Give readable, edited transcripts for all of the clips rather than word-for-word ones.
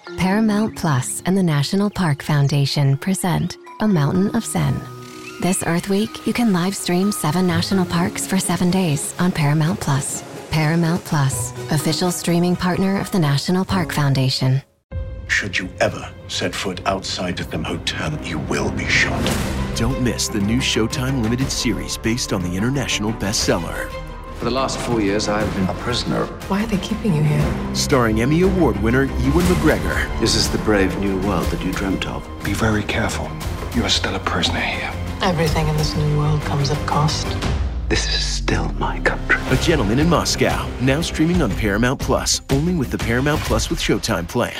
Paramount Plus and the National Park Foundation present A Mountain of Zen. This Earth Week, you can live stream 7 national parks for 7 days on Paramount Plus. Paramount Plus, official streaming partner of the National Park Foundation. Should you ever set foot outside of the hotel, you will be shot. Don't miss the new Showtime limited series based on the international bestseller. For the last 4 years, I've been a prisoner. Why are they keeping you here? Starring Emmy Award winner Ewan McGregor. This is the brave new world that you dreamt of. Be very careful. You are still a prisoner here. Everything in this new world comes at cost. This is still my country. A Gentleman in Moscow, now streaming on Paramount Plus, only with the Paramount Plus with Showtime plan.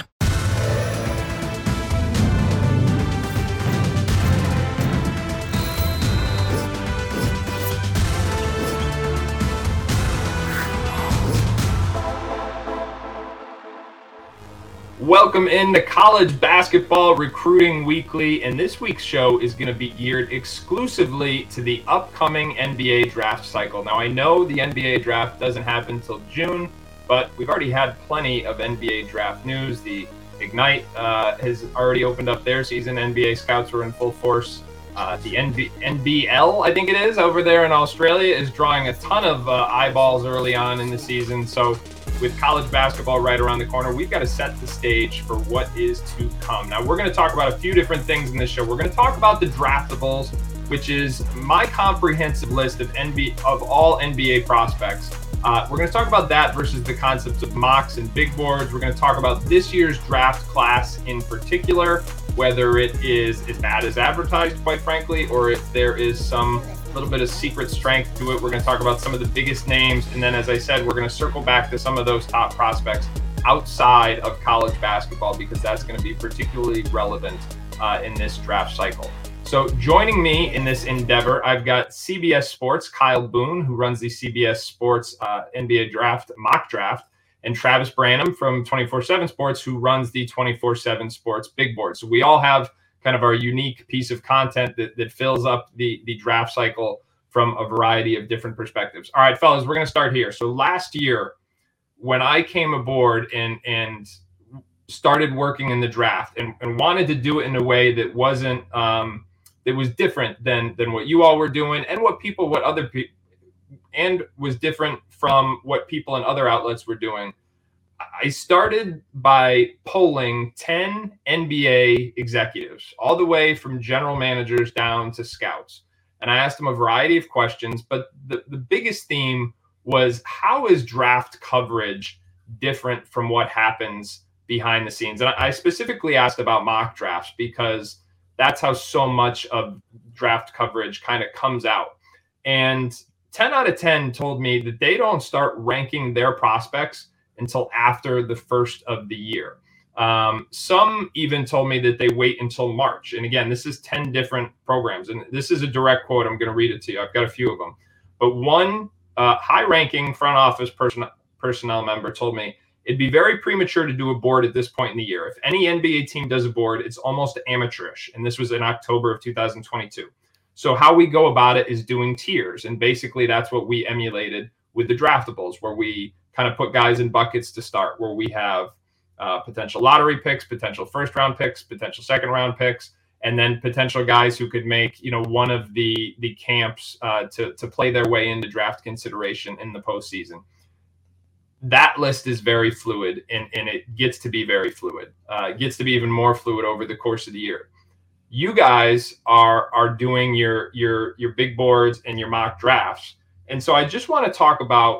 Welcome into College Basketball Recruiting Weekly, and this week's show is going to be geared exclusively to the upcoming NBA draft cycle. Now, I know the NBA draft doesn't happen until June, but we've already had plenty of NBA draft news. The Ignite has already opened up their season. NBA scouts are in full force. The NBL, I think it is, over there in Australia is drawing a ton of eyeballs early on in the season. So with college basketball right around the corner, we've got to set the stage for what is to come. Now, we're going to talk about a few different things in this show. We're going to talk about the draftables, which is my comprehensive list of all NBA prospects. We're going to talk about that versus the concepts of mocks and big boards. We're going to talk about this year's draft class in particular, whether it is as bad as advertised, quite frankly, or if there is some little bit of secret strength to it. We're going to talk about some of the biggest names. And then, as I said, we're going to circle back to some of those top prospects outside of college basketball, because that's going to be particularly relevant in this draft cycle. So joining me in this endeavor, I've got CBS Sports, Kyle Boone, who runs the CBS Sports NBA draft mock draft, and Travis Branham from 24/7 Sports, who runs the 24/7 Sports big board. So we all have kind of our unique piece of content that fills up the draft cycle from a variety of different perspectives. All right, fellas, we're going to start here. So last year, when I came aboard and started working in the draft and wanted to do it in a way that wasn't that was different than what you all were doing and was different from what people in other outlets were doing, I started by polling 10 NBA executives, all the way from general managers down to scouts. And I asked them a variety of questions, but the biggest theme was, how is draft coverage different from what happens behind the scenes? And I specifically asked about mock drafts, because that's how so much of draft coverage kind of comes out. And 10 out of 10 told me that they don't start ranking their prospects until after the first of the year. Some even told me that they wait until March. And again, this is 10 different programs. And this is a direct quote. I'm going to read it to you. I've got a few of them. But one high-ranking front office personnel member told me, it'd be very premature to do a board at this point in the year. If any NBA team does a board, it's almost amateurish. And this was in October of 2022. So how we go about it is doing tiers. And basically that's what we emulated with the draftables, where we kind of put guys in buckets to start, where we have potential lottery picks, potential first round picks, potential second round picks, and then potential guys who could make, one of the camps to play their way into draft consideration in the postseason. That list is very fluid, and it gets to be very fluid. It gets to be even more fluid over the course of the year. You guys are doing your big boards and your mock drafts. And so I just want to talk about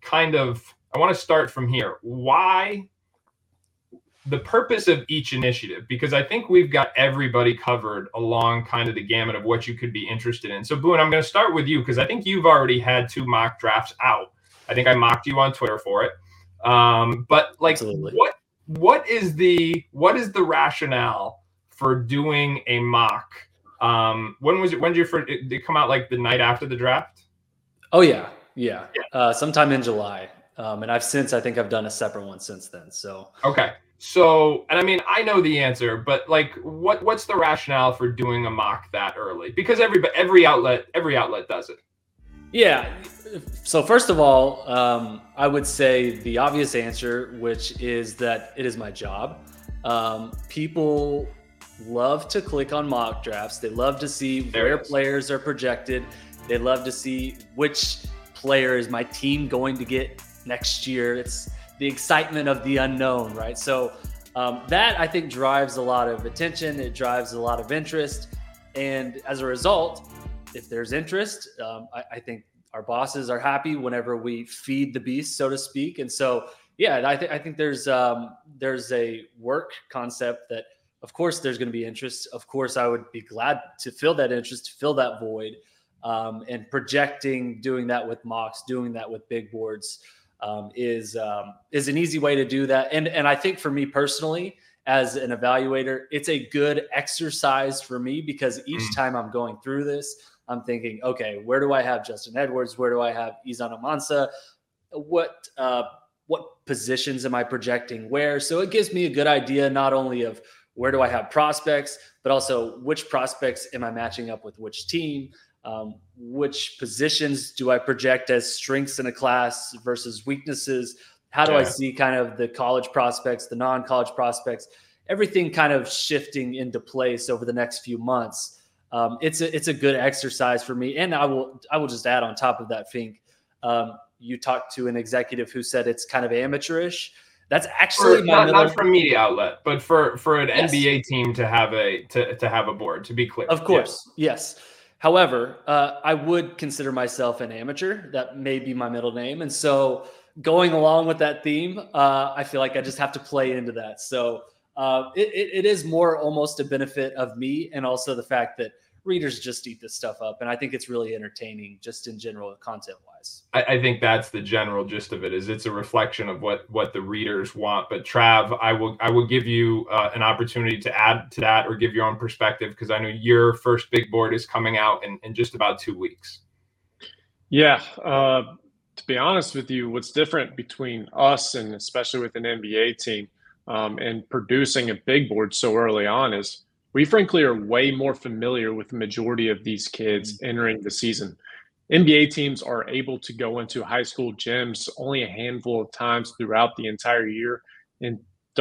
I want to start from here. Why the purpose of each initiative, because I think we've got everybody covered along kind of the gamut of what you could be interested in. So Boone, I'm going to start with you, because I think you've already had 2 mock drafts out. I think I mocked you on Twitter for it. But like, absolutely. What is the rationale for doing a mock? When did it come out, like the night after the draft? Oh yeah. Sometime in July. And I think I've done a separate one since then. So, okay. So, and I mean, I know the answer, but like, what's the rationale for doing a mock that early? Because every outlet does it. Yeah. So first of all, I would say the obvious answer, which is that it is my job. People love to click on mock drafts. They love to see where players are projected. They love to see which player is my team going to get next year. It's the excitement of the unknown, right? So that, I think, drives a lot of attention. It drives a lot of interest. And as a result, if there's interest, I think our bosses are happy whenever we feed the beast, so to speak. And so, yeah, I think there's a work concept that, of course, there's going to be interest. Of course, I would be glad to fill that interest, to fill that void, and projecting, doing that with mocks, doing that with big boards is an easy way to do that. And I think for me personally, as an evaluator, it's a good exercise for me because each time I'm going through this, I'm thinking, okay, where do I have Justin Edwards? Where do I have Izan Amansa? What positions am I projecting where? So it gives me a good idea not only of where do I have prospects, but also which prospects am I matching up with which team? Which positions do I project as strengths in a class versus weaknesses? How do I see kind of the college prospects, the non-college prospects, everything kind of shifting into place over the next few months? It's a good exercise for me. And I will just add on top of that, Fink, you talked to an executive who said it's kind of amateurish. That's actually not for a media outlet, but for an NBA team to have a board, to be clear. Of course, yes. However, I would consider myself an amateur. That may be my middle name. And so going along with that theme, I feel like I just have to play into that. So it is more almost a benefit of me, and also the fact that readers just eat this stuff up. And I think it's really entertaining just in general, content wise. I think that's the general gist of it, is it's a reflection of what the readers want. But Trav, I will give you an opportunity to add to that or give your own perspective, because I know your first big board is coming out in just about 2 weeks. Yeah. To be honest with you, what's different between us and especially with an NBA team and producing a big board so early on is we frankly are way more familiar with the majority of these kids entering the season. NBA teams are able to go into high school gyms only a handful of times throughout the entire year. And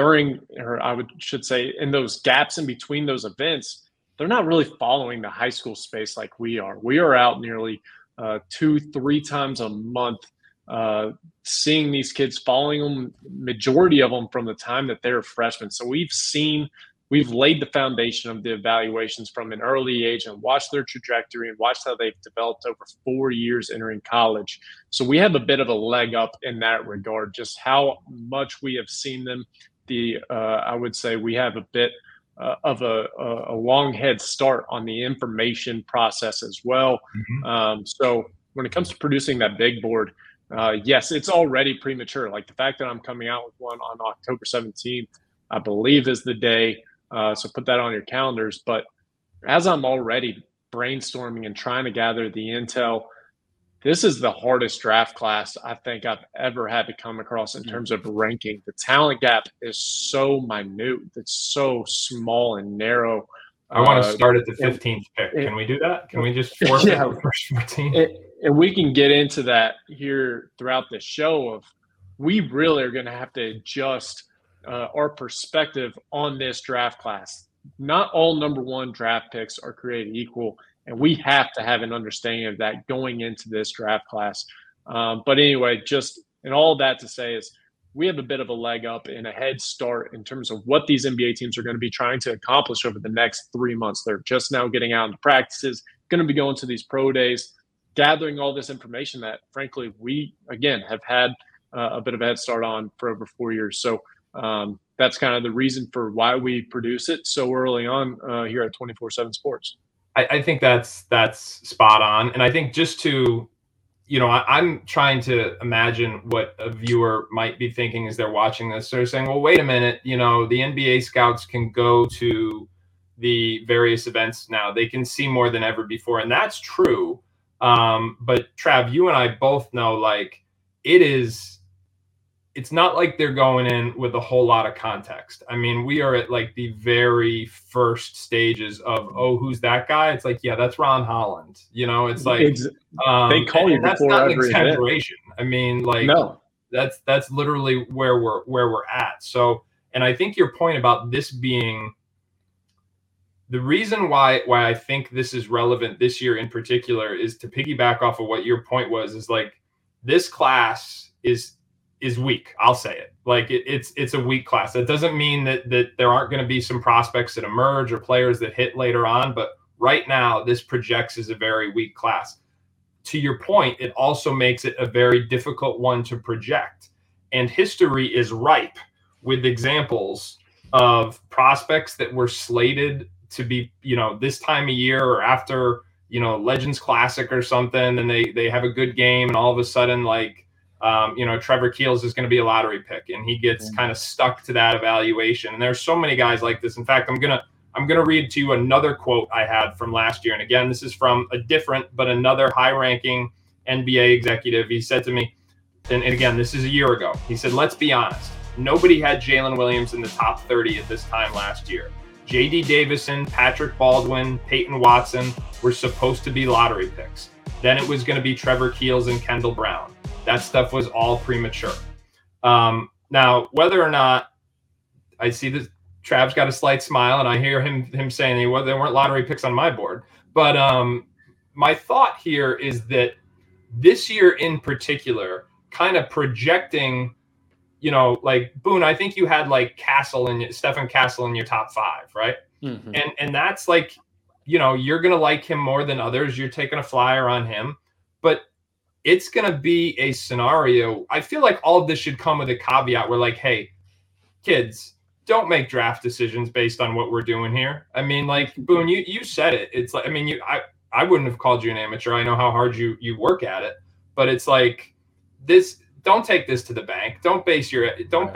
should say in those gaps in between those events, they're not really following the high school space like we are. We are out nearly 2-3 times a month, seeing these kids, following them, majority of them from the time that they're freshmen. So we've laid the foundation of the evaluations from an early age and watched their trajectory and watched how they've developed over 4 years entering college. So we have a bit of a leg up in that regard, just how much we have seen them. I would say we have a bit of a long head start on the information process as well. So when it comes to producing that big board, yes, it's already premature. Like the fact that I'm coming out with one on October 17th, I believe is the day. So put that on your calendars. But as I'm already brainstorming and trying to gather the intel, this is the hardest draft class I think I've ever had to come across in terms of ranking. The talent gap is so minute. It's so small and narrow. I want to start at the 15th pick. Can we do that? Can we just forfeit the first 14? And we can get into that here throughout the show of we really are going to have to adjust our perspective on this draft class. Not all number one draft picks are created equal, and we have to have an understanding of that going into this draft class. But anyway, just and all that to say is we have a bit of a leg up and a head start in terms of what these NBA teams are going to be trying to accomplish over the next 3 months. They're just now getting out into practices, going to be going to these pro days, gathering all this information that, frankly, we, again, have had a bit of a head start on for over 4 years. So that's kind of the reason for why we produce it so early on here at 24/7 Sports. I think that's spot on. And I think just to, I'm trying to imagine what a viewer might be thinking as they're watching this. They're saying, well, wait a minute, the NBA scouts can go to the various events now. They can see more than ever before. And that's true. But Trav, you and I both know, like, it's not like they're going in with a whole lot of context. I mean, we are at like the very first stages of, who's that guy? It's like, yeah, that's Ron Holland. It's like they call you that's before not an every exaggeration. Event. I mean, like, no, that's literally where we're at. So And I think your point about this being the reason why I think this is relevant this year in particular is to piggyback off of what your point was, is like this class is weak. I'll say it. Like it's a weak class. That doesn't mean that there aren't going to be some prospects that emerge or players that hit later on, but right now this projects as a very weak class. To your point, it also makes it a very difficult one to project. And history is ripe with examples of prospects that were slated to be, this time of year or after, Legends Classic or something, and they have a good game, and all of a sudden, like, Trevor Keels is going to be a lottery pick, and he gets kind of stuck to that evaluation. And there's so many guys like this. In fact, I'm gonna read to you another quote I had from last year. And again, this is from a different but another high-ranking NBA executive. He said to me, and again, this is a year ago. He said, "Let's be honest. Nobody had Jalen Williams in the top 30 at this time last year. J.D. Davison, Patrick Baldwin, Peyton Watson were supposed to be lottery picks. Then it was going to be Trevor Keels and Kendall Brown. That stuff was all premature." Now, whether or not I see that Trav's got a slight smile, and I hear him saying they weren't lottery picks on my board. But my thought here is that this year in particular, kind of projecting, like Boone, I think you had like Stephen Castle in your top 5, right? Mm-hmm. And that's like, you're going to like him more than others. You're taking a flyer on him, but it's going to be a scenario. I feel like all of this should come with a caveat where like, hey, kids, don't make draft decisions based on what we're doing here. I mean, like Boone, you said it. It's like, I mean, I wouldn't have called you an amateur. I know how hard you work at it, but it's like this. Don't take this to the bank. Don't base your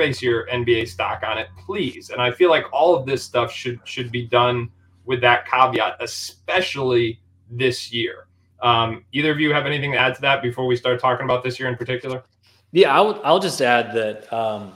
NBA stock on it, please. And I feel like all of this stuff should be done with that caveat, especially this year. Either of you have anything to add to that before we start talking about this year in particular? Yeah, I'll just add that,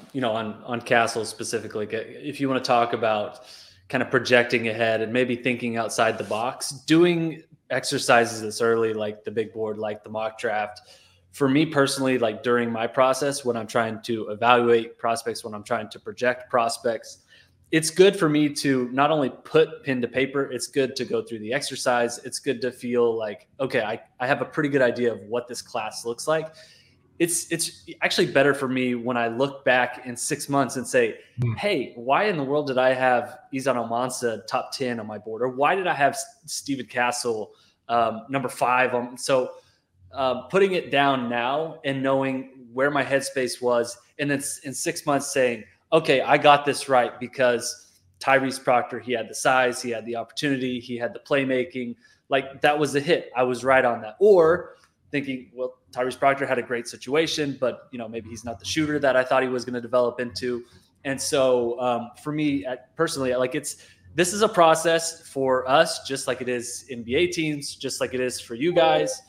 on Castle specifically, if you want to talk about kind of projecting ahead and maybe thinking outside the box, doing exercises this early, like the big board, like the mock draft, for me personally, like during my process, when I'm trying to evaluate prospects, when I'm trying to project prospects, it's good for me to not only put pen to paper, it's good to go through the exercise. It's good to feel like, okay, I have a pretty good idea of what this class looks like. It's actually better for me when I look back in 6 months and say, hey, why in the world did I have Izan Almansa top 10 on my board? Or why did I have Stephen Castle number 5 on? So putting it down now and knowing where my headspace was, and then in 6 months saying, okay, I got this right because Tyrese Proctor, he had the size, he had the opportunity, he had the playmaking. Like that was a hit. I was right on that. Or thinking, well, Tyrese Proctor had a great situation, but maybe he's not the shooter that I thought he was going to develop into. And so for me personally, like this is a process for us, just like it is NBA teams, just like it is for you guys,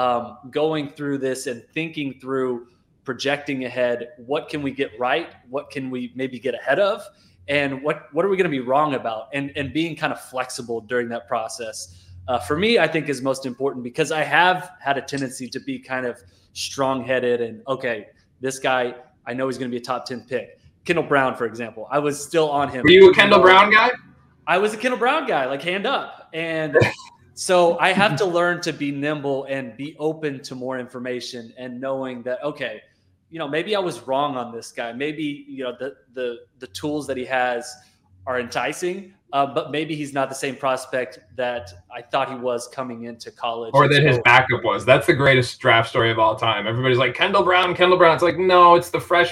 going through this and thinking through, projecting ahead. What can we get right? What can we maybe get ahead of? And what are we going to be wrong about? And being kind of flexible during that process. For me, I think is most important because I have had a tendency to be kind of strong-headed and, okay, this guy, I know he's going to be a top 10 pick. Kendall Brown, for example, I was still on him. Were you a Kendall Brown guy? I was a Kendall Brown guy, like hand up. And so I have to learn to be nimble and be open to more information and knowing that, okay, maybe I was wrong on this guy. Maybe, the tools that he has are enticing, but maybe he's not the same prospect that I thought he was coming into college. Or that his backup was. That's the greatest draft story of all time. Everybody's like, Kendall Brown. It's like, no, it's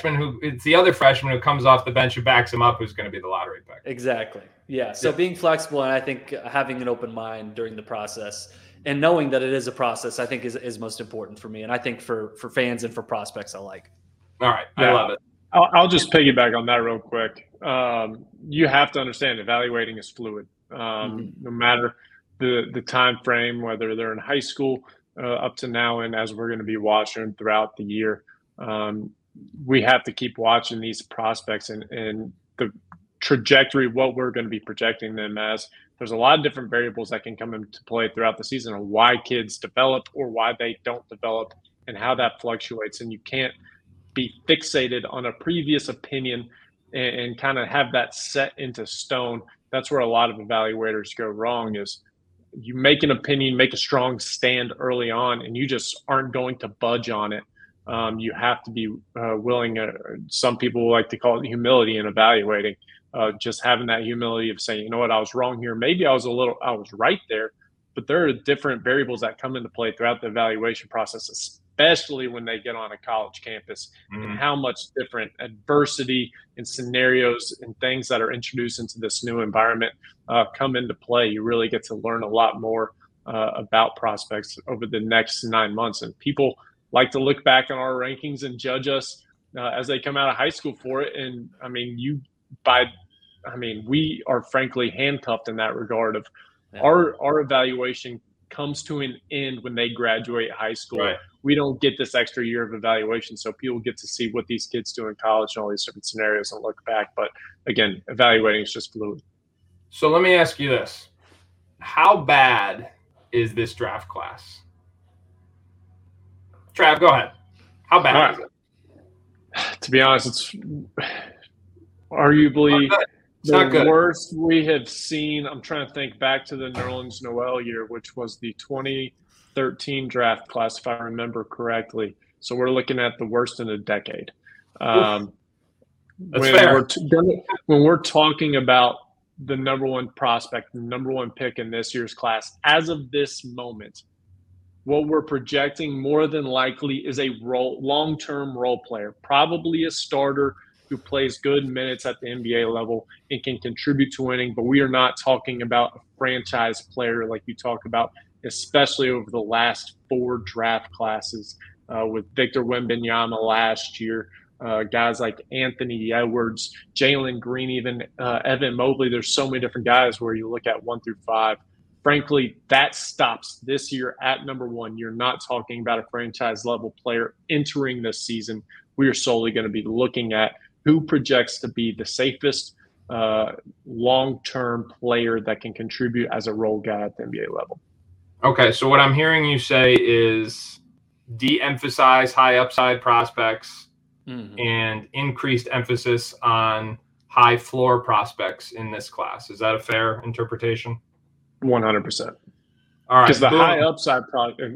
the other freshman who comes off the bench who backs him up who's going to be the lottery pick. Exactly. Yeah. So being flexible, and I think having an open mind during the process and knowing that it is a process, I think is most important for me. And I think for fans and for prospects alike. All right. Yeah. I love it. I'll just piggyback on that real quick. You have to understand evaluating is fluid. No matter the time frame, whether they're in high school up to now and as we're going to be watching throughout the year, we have to keep watching these prospects and the trajectory, what we're going to be projecting them as. There's a lot of different variables that can come into play throughout the season on why kids develop or why they don't develop and how that fluctuates. And you can't be fixated on a previous opinion and kind of have that set into stone. That's where a lot of evaluators go wrong, is you make an opinion, make a strong stand early on, and you just aren't going to budge on it. You have to be willing. Some people like to call it humility in evaluating. Just having that humility of saying, you know what, I was wrong here. Maybe I was right there, but there are different variables that come into play throughout the evaluation process, especially when they get on a college campus, and how much different adversity and scenarios and things that are introduced into this new environment come into play. You really get to learn a lot more about prospects over the next 9 months. And people like to look back on our rankings and judge us as they come out of high school for it. And we are frankly handcuffed in that regard of our evaluation comes to an end when they graduate high school. Right. We don't get this extra year of evaluation, so people get to see what these kids do in college and all these different scenarios and look back. But again, evaluating is just fluid. So let me ask you this. How bad is this draft class? Trav, go ahead. How bad is it? To be honest, it's arguably the worst we have seen. I'm trying to think back to the Nerlens Noel year, which was the 2013 draft class, if I remember correctly. So we're looking at the worst in a decade. That's fair. When we're talking about the number one prospect, the number one pick in this year's class, as of this moment, what we're projecting more than likely is a long-term role player, probably a starter who plays good minutes at the NBA level and can contribute to winning. But we are not talking about a franchise player like you talk about, especially over the last 4 draft classes with Victor Wembanyama last year, guys like Anthony Edwards, Jalen Green, even Evan Mobley. There's so many different guys where you look at 1 through 5. Frankly, that stops this year at number 1. You're not talking about a franchise level player entering this season. We are solely going to be looking at who projects to be the safest long-term player that can contribute as a role guy at the NBA level. Okay, so what I'm hearing you say is de-emphasize high upside prospects and increased emphasis on high floor prospects in this class. Is that a fair interpretation? 100%. All right. Because the high upside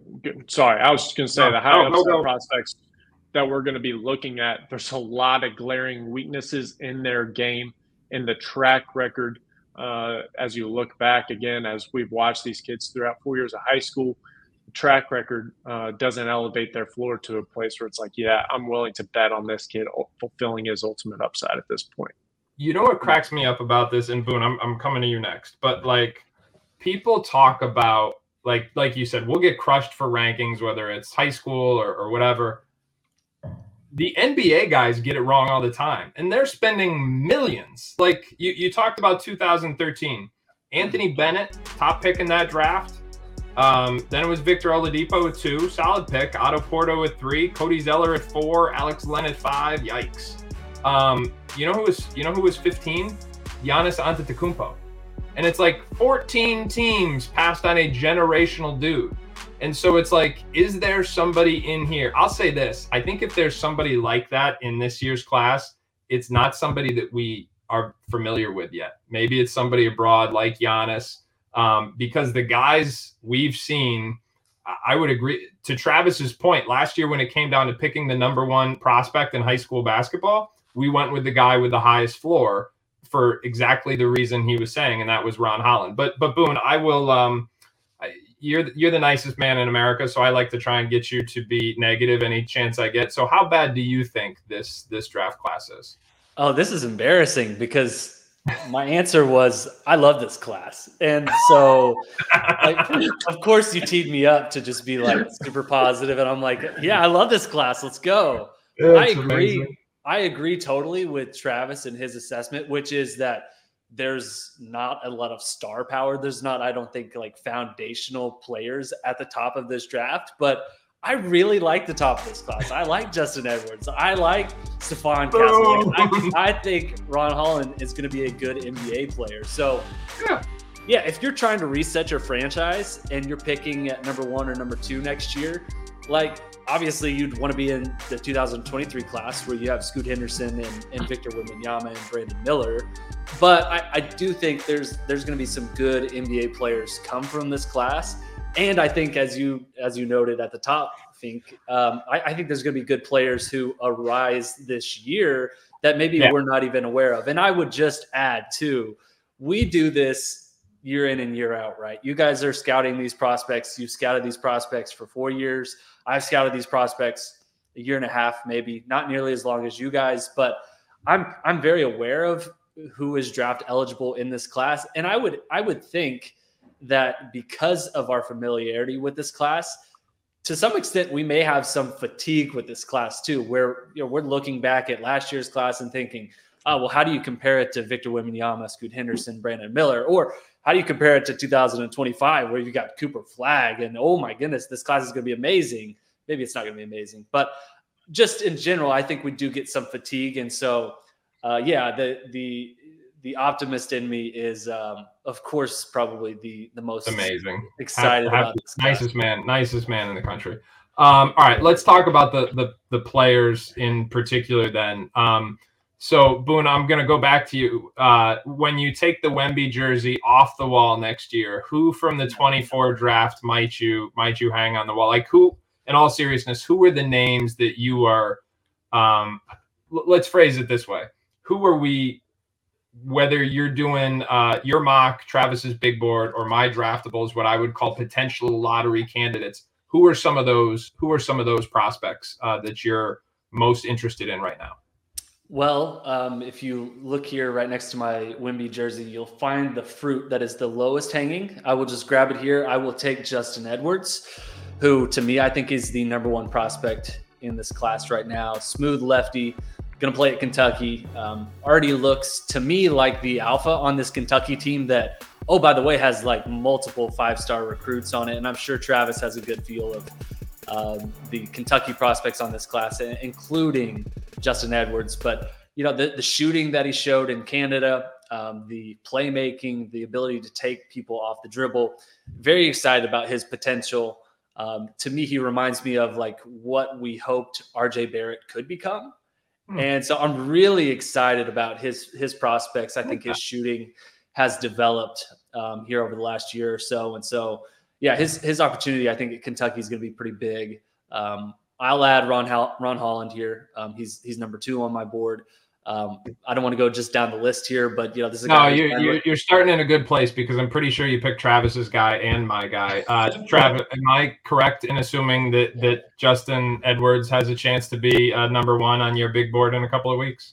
I was just going to say the high upside prospects that we're going to be looking at, there's a lot of glaring weaknesses in their game, in the track record. As you look back again, as we've watched these kids throughout 4 years of high school, the track record doesn't elevate their floor to a place where it's like, yeah, I'm willing to bet on this kid fulfilling his ultimate upside at this point. You know what cracks me up about this, and Boone, I'm coming to you next, but like people talk about, like you said, we'll get crushed for rankings, whether it's high school or whatever. The NBA guys get it wrong all the time, and they're spending millions. Like you talked about 2013, Anthony Bennett, top pick in that draft. Then it was Victor Oladipo with 2, solid pick. Otto Porto with 3, Cody Zeller at 4, Alex Len at 5. Yikes. You know who was 15? Giannis Antetokounmpo. And it's like 14 teams passed on a generational dude. And so it's like, is there somebody in here? I'll say this. I think if there's somebody like that in this year's class, it's not somebody that we are familiar with yet. Maybe it's somebody abroad like Giannis, because the guys we've seen, I would agree to Travis's point. Last year, when it came down to picking the number 1 prospect in high school basketball, we went with the guy with the highest floor for exactly the reason he was saying, and that was Ron Holland. But Boone, I will you're the nicest man in America, so I like to try and get you to be negative any chance I get. So how bad do you think this draft class is? Oh, this is embarrassing because my answer was I love this class. And so of course you teed me up to just be like super positive, and I'm like, yeah, I love this class. Let's go. I agree. Amazing. I agree totally with Travis and his assessment, which is that there's not a lot of star power. There's not, I don't think, like foundational players at the top of this draft, but I really like the top of this class. I like Justin Edwards. I like Stephon Castle. I think Ron Holland is going to be a good NBA player. So yeah, if you're trying to reset your franchise and you're picking at number 1 or number 2 next year, like obviously you'd want to be in the 2023 class where you have Scoot Henderson and Victor Wembanyama and Brandon Miller. But I do think there's going to be some good NBA players come from this class. And I think as you noted at the top, Fink, I think there's going to be good players who arise this year that maybe we're not even aware of. And I would just add too, we do this year in and year out, right? You guys are scouting these prospects. You've scouted these prospects for 4 years. I've scouted these prospects a year and a half, maybe not nearly as long as you guys, but I'm very aware of who is draft eligible in this class. And I would think that because of our familiarity with this class, to some extent, we may have some fatigue with this class too, where we're looking back at last year's class and thinking, oh, well, how do you compare it to Victor Wembanyama, Scoot Henderson, Brandon Miller? Or how do you compare it to 2025 where you got Cooper Flagg and, oh my goodness, this class is going to be amazing. Maybe it's not going to be amazing, but just in general, I think we do get some fatigue. And so, the optimist in me is, of course, probably the most amazing, excited about this class. nicest man in the country. All right, let's talk about the players in particular then. So, Boone, I'm going to go back to you. When you take the Wemby jersey off the wall next year, who from the 24 draft might you hang on the wall? Like who, in all seriousness, who are the names that you are let's phrase it this way. Who are we, whether you're doing your mock, Travis's big board, or my draftables, what I would call potential lottery candidates, who are some of those prospects that you're most interested in right now? Well, if you look here right next to my Wemby jersey, you'll find the fruit that is the lowest hanging. I will just grab it here. I will take Justin Edwards, who to me I think is the number one prospect in this class right now. Smooth lefty, going to play at Kentucky. Already looks to me like the alpha on this Kentucky team that, oh, by the way, has like multiple 5-star recruits on it. And I'm sure Travis has a good feel of the Kentucky prospects on this class, including Justin Edwards. But, the shooting that he showed in Canada, the playmaking, the ability to take people off the dribble, very excited about his potential. To me, he reminds me of like what we hoped RJ Barrett could become. And so I'm really excited about his prospects. I think his shooting has developed here over the last year or so. And so, yeah, his opportunity, I think, at Kentucky is going to be pretty big. I'll add Ron Holland here. He's number 2 on my board. I don't want to go just down the list here, but this is a guy. You're starting in a good place because I'm pretty sure you picked Travis's guy and my guy. Travis, am I correct in assuming that Justin Edwards has a chance to be number 1 on your big board in a couple of weeks?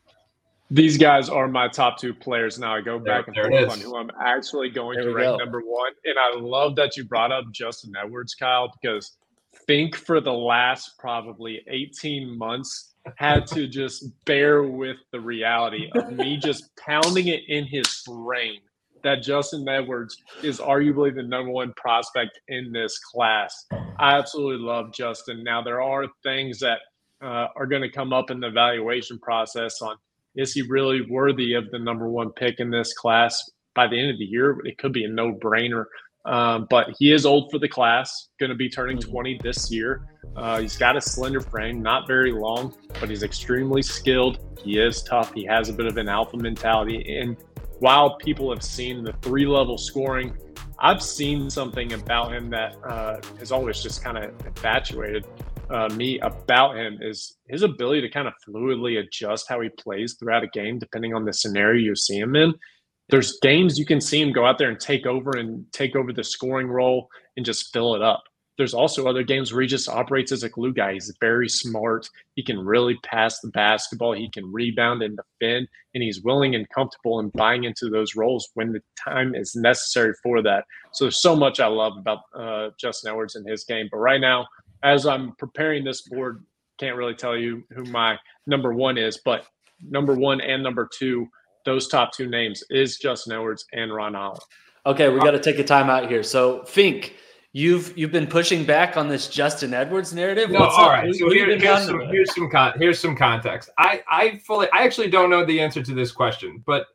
These guys are my top 2 players. Now I go back and forth on who I'm actually going to rank number 1. And I love that you brought up Justin Edwards, Kyle, because think for the last probably 18 months had to just bear with the reality of me just pounding it in his brain that Justin Edwards is arguably the number 1 prospect in this class. I absolutely love Justin. Now, there are things that are going to come up in the evaluation process on, is he really worthy of the number 1 pick in this class by the end of the year? It could be a no-brainer. But he is old for the class, going to be turning 20 this year. He's got a slender frame, not very long, but he's extremely skilled. He is tough. He has a bit of an alpha mentality. And while people have seen the 3-level scoring, I've seen something about him that has always just kind of infatuated me about him, is his ability to kind of fluidly adjust how he plays throughout a game, depending on the scenario you see him in. There's games you can see him go out there and take over the scoring role and just fill it up. There's also other games where he just operates as a glue guy. He's very smart. He can really pass the basketball. He can rebound and defend, and he's willing and comfortable in buying into those roles when the time is necessary for that. So there's so much I love about Justin Edwards and his game. But right now, as I'm preparing this board, can't really tell you who my number 1 is, but number 1 and number 2, those top 2 names is Justin Edwards and Ron Holland. Okay, we got to take a time out here. So, Fink, you've been pushing back on this Justin Edwards narrative. No, all right. So here's some context. I actually don't know the answer to this question, but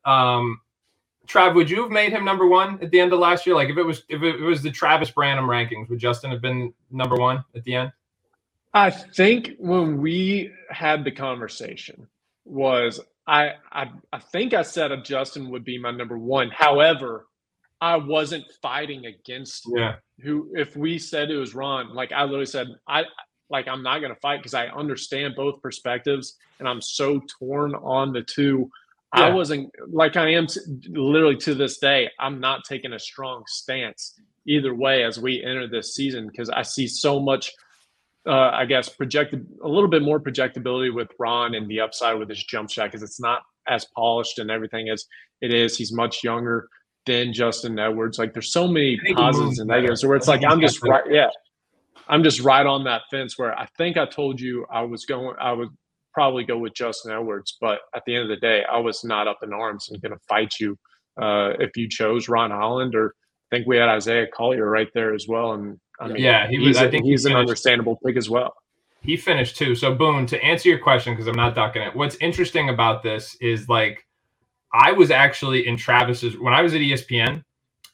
Trav, would you have made him number 1 at the end of last year? Like if it was the Travis Branham rankings, would Justin have been number 1 at the end? I think when we had the conversation was I think I said Justin would be my number one. However, I wasn't fighting against who. If we said it was Ron, like I literally said, I'm not going to fight because I understand both perspectives, and I'm so torn on the two. Yeah. I wasn't like I am literally to this day. I'm not taking a strong stance either way as we enter this season because I see so much. I guess projected a little bit more projectability with Ron and the upside with his jump shot because it's not as polished and everything as it is. He's much younger than Justin Edwards. Like there's so many positives and negatives where it's like I'm just right. Yeah, I'm just right on that fence where I think I told you I would probably go with Justin Edwards, but at the end of the day, I was not up in arms and going to fight you if you chose Ron Holland, or I think we had Isaiah Collier right there as well. And I mean, yeah, I think he's an understandable pick as well. He finished too. So Boone, to answer your question, because I'm not ducking it, what's interesting about this is like I was actually in Travis's when I was at ESPN.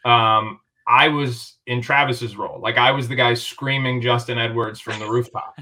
I was in Travis's role. Like I was the guy screaming Justin Edwards from the rooftop.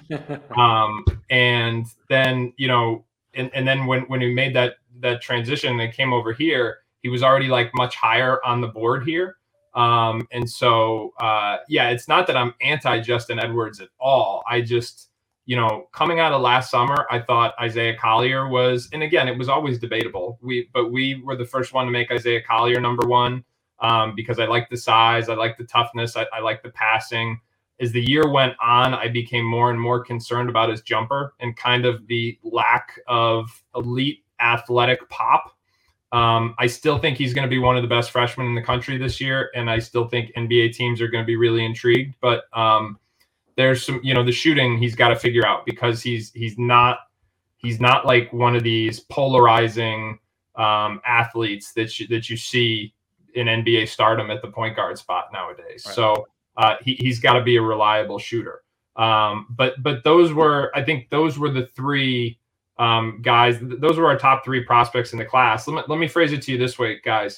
And then, you know, and then when we made that transition and came over here, he was already like much higher on the board here. And so, yeah, it's not that I'm anti Justin Edwards at all. I just, you know, coming out of last summer, I thought Isaiah Collier was, and again, it was always debatable. But we were the first one to make Isaiah Collier number one. Because I like the size, I like the toughness, I like the passing. As the year went on, I became more and more concerned about his jumper and kind of the lack of elite athletic pop. I still think he's going to be one of the best freshmen in the country this year, and I still think NBA teams are going to be really intrigued. But there's some, you know, the shooting he's got to figure out because he's not like one of these polarizing athletes that you see in NBA stardom at the point guard spot nowadays. Right. So he's got to be a reliable shooter. But those were the three guys. Those were our top three prospects in the class. Let me phrase it to you this way, guys.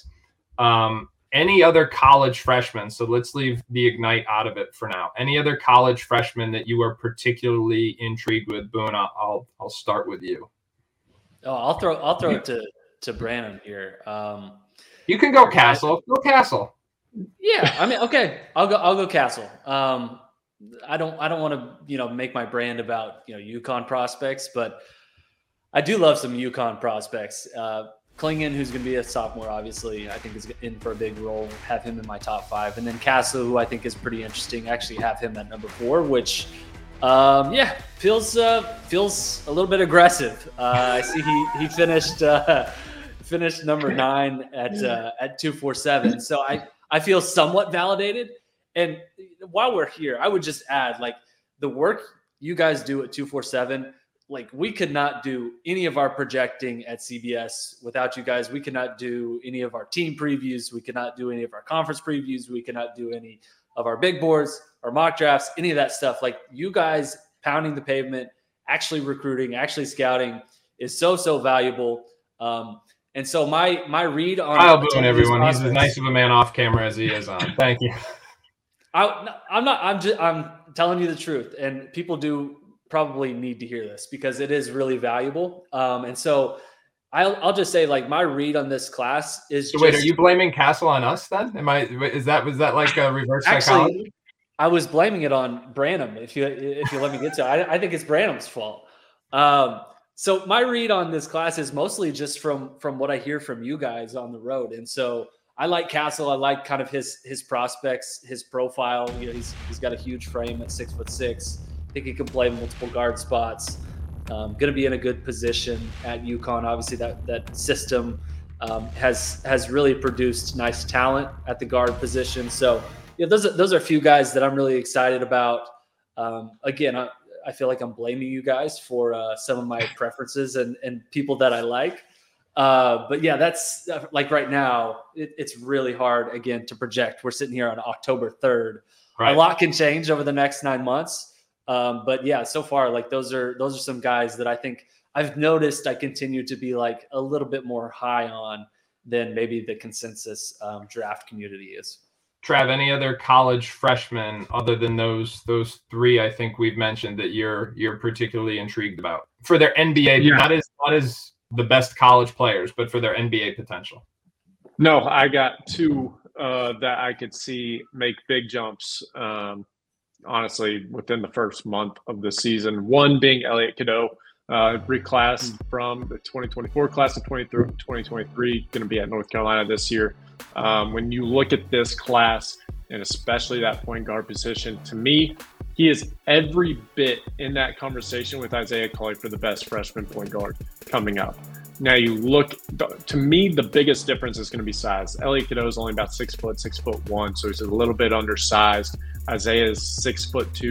Any other college freshmen? So let's leave the Ignite out of it for now. Any other college freshmen that you were particularly intrigued with? Boone, I'll start with you. Oh, I'll throw it to Brandon here. You can go Castle. Go Castle. Yeah, I mean, okay, I'll go Castle. I don't want to, you know, make my brand about, you know, UConn prospects, but I do love some UConn prospects. Klingon, who's going to be a sophomore, obviously, I think is in for a big role. Have him in my top 5, and then Castle, who I think is pretty interesting. Actually, have him at number 4, which, yeah, feels a little bit aggressive. I see he finished number 9 at 247. So I feel somewhat validated. And while we're here, I would just add, like, the work you guys do at 247, like, we could not do any of our projecting at CBS without you guys. We could not do any of our team previews. We could not do any of our conference previews. We could not do any of our big boards, our mock drafts, any of that stuff. Like, you guys pounding the pavement, actually recruiting, actually scouting is so valuable. And so my read on Kyle Boone, everyone, he's as nice of a man off camera as he is on. Thank you. I'm telling you the truth, and people do probably need to hear this because it is really valuable. And so I'll just say, like, my read on this class is. So wait, are you blaming Castle on us then? Was that like a reverse psychology? Actually, I was blaming it on Branham. If you let me get to it, I think it's Branham's fault. So my read on this class is mostly just from what I hear from you guys on the road. And so I like Castle. I like kind of his prospects, his profile. You know, he's got a huge frame at 6'6". I think he can play multiple guard spots. Going to be in a good position at UConn. Obviously, that system has really produced nice talent at the guard position. So yeah, those are a few guys that I'm really excited about. Again, I feel like I'm blaming you guys for some of my preferences and people that I like. But yeah, that's like right now, it's really hard, again, to project. We're sitting here on October 3rd. Right. A lot can change over the next 9 months. But yeah, so far, like those are some guys that I think I've noticed I continue to be like a little bit more high on than maybe the consensus draft community is. Trav, any other college freshmen other than those three I think we've mentioned that you're particularly intrigued about for their NBA, not as the best college players, but for their NBA potential? No, I got two that I could see make big jumps, honestly, within the first month of the season. One being Elliot Cadeau, reclassed from the 2024 class of 2023, going to be at North Carolina this year. When you look at this class, and especially that point guard position, to me, he is every bit in that conversation with Isaiah Coley for the best freshman point guard coming up. Now you look, to me, the biggest difference is going to be size. Elliot Cadeau is only about 6'1", so he's a little bit undersized. Isaiah is 6'2",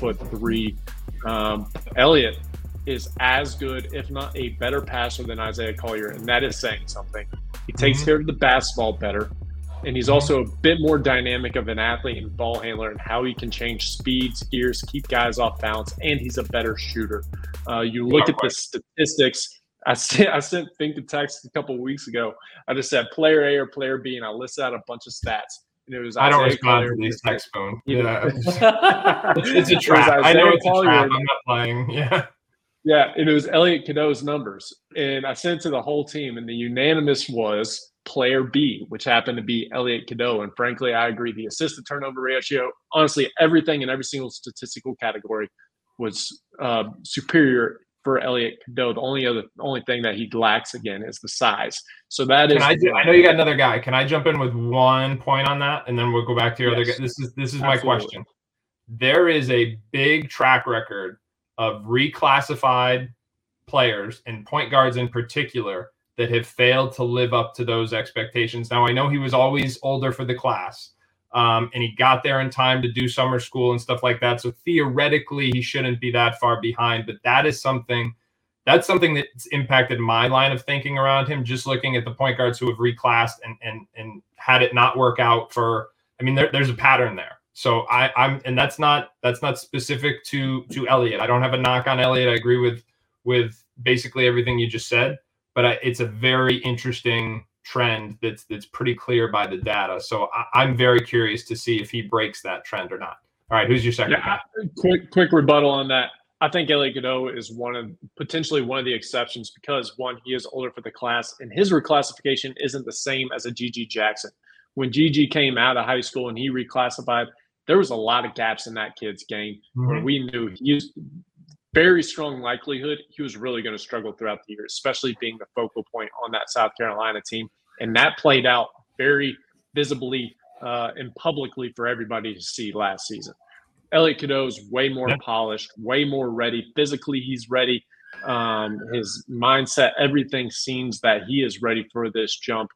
6'3". Elliot is as good, if not a better passer than Isaiah Collier, and that is saying something. He takes care of the basketball better, and he's also a bit more dynamic of an athlete and ball handler and how he can change speeds, gears, keep guys off balance, and he's a better shooter. You look at the statistics. I sent Fink a text a couple of weeks ago. I just said player A or player B, and I listed out a bunch of stats. And it was I don't respond to these texts, Spoon. Yeah. It's a trap. I know it's a trap. I'm not playing. Yeah. Yeah, and it was Elliot Cadeau's numbers. And I sent it to the whole team, and the unanimous was player B, which happened to be Elliot Cadeau. And frankly, I agree. The assist-to-turnover ratio, honestly, everything in every single statistical category was superior for Elliot Cadeau. The only thing that he lacks, again, is the size. So that is. I know you got another guy. Can I jump in with one point on that, and then we'll go back to your other guy? This is my question. There is a big track record of reclassified players and point guards in particular that have failed to live up to those expectations. Now, I know he was always older for the class, and he got there in time to do summer school and stuff like that. So theoretically, he shouldn't be that far behind. But that's something that's impacted my line of thinking around him, just looking at the point guards who have reclassed and had it not work out for – I mean, there's a pattern there. So and that's not specific to Elliot. I don't have a knock on Elliot. I agree with basically everything you just said, but it's a very interesting trend that's pretty clear by the data. So I'm very curious to see if he breaks that trend or not. All right, who's your second guy? Quick rebuttal on that. I think Elliot Cadeau is potentially one of the exceptions because, one, he is older for the class, and his reclassification isn't the same as a Gigi Jackson. When Gigi came out of high school and he reclassified, there was a lot of gaps in that kid's game where we knew he's very strong likelihood he was really going to struggle throughout the year, especially being the focal point on that South Carolina team. And that played out very visibly and publicly for everybody to see last season. Elliot Cadeau is way more polished, way more ready. Physically, he's ready. His mindset, everything seems that he is ready for this jump.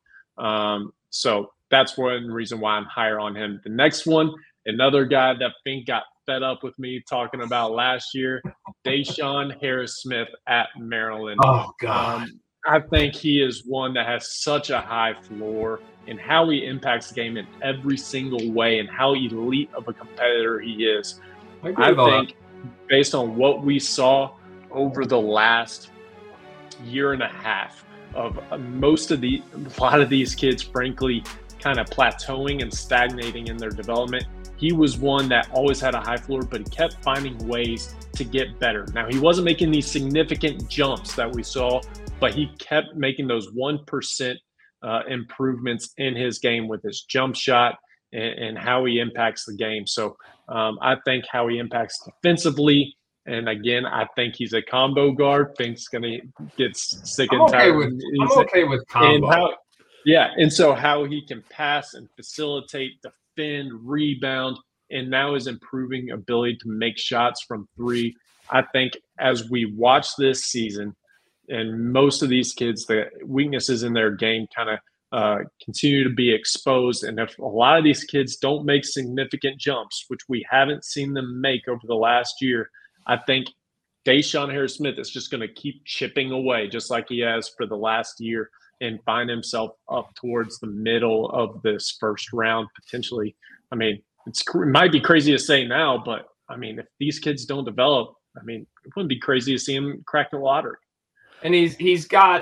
So that's one reason why I'm higher on him. The next one, another guy that Fink got fed up with me talking about last year, Deshaun Harris-Smith at Maryland. Oh, God. I think he is one that has such a high floor in how he impacts the game in every single way and how elite of a competitor he is. I think based on what we saw over the last year and a half of a lot of these kids, frankly, kind of plateauing and stagnating in their development, he was one that always had a high floor, but he kept finding ways to get better. Now, he wasn't making these significant jumps that we saw, but he kept making those 1% improvements in his game with his jump shot and how he impacts the game. So I think how he impacts defensively, and again, I think he's a combo guard. Fink's going to get sick and tired. I'm okay with combo. And so how he can pass and facilitate, defend, rebound, and now his improving ability to make shots from three. I think as we watch this season, and most of these kids, the weaknesses in their game kind of continue to be exposed. And if a lot of these kids don't make significant jumps, which we haven't seen them make over the last year, I think Deshaun Harris-Smith is just going to keep chipping away, just like he has for the last year, and find himself up towards the middle of this first round, potentially. I mean, it might be crazy to say now, but I mean, if these kids don't develop, I mean, it wouldn't be crazy to see him crack the lottery. And he's got